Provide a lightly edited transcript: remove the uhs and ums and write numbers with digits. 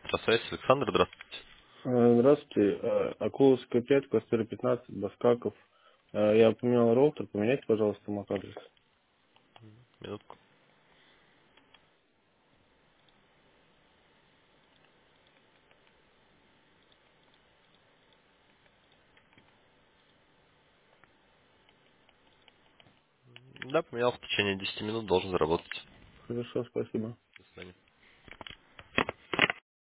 Связь, Александр, здравствуйте. Здравствуйте. Акуловская 5, квартира 15, Баскаков. Я поменял роутер. Поменяйте, пожалуйста, MAC-адрес. Минутку. Да, поменял в течение 10 минут, должен заработать. Хорошо, спасибо. До свидания.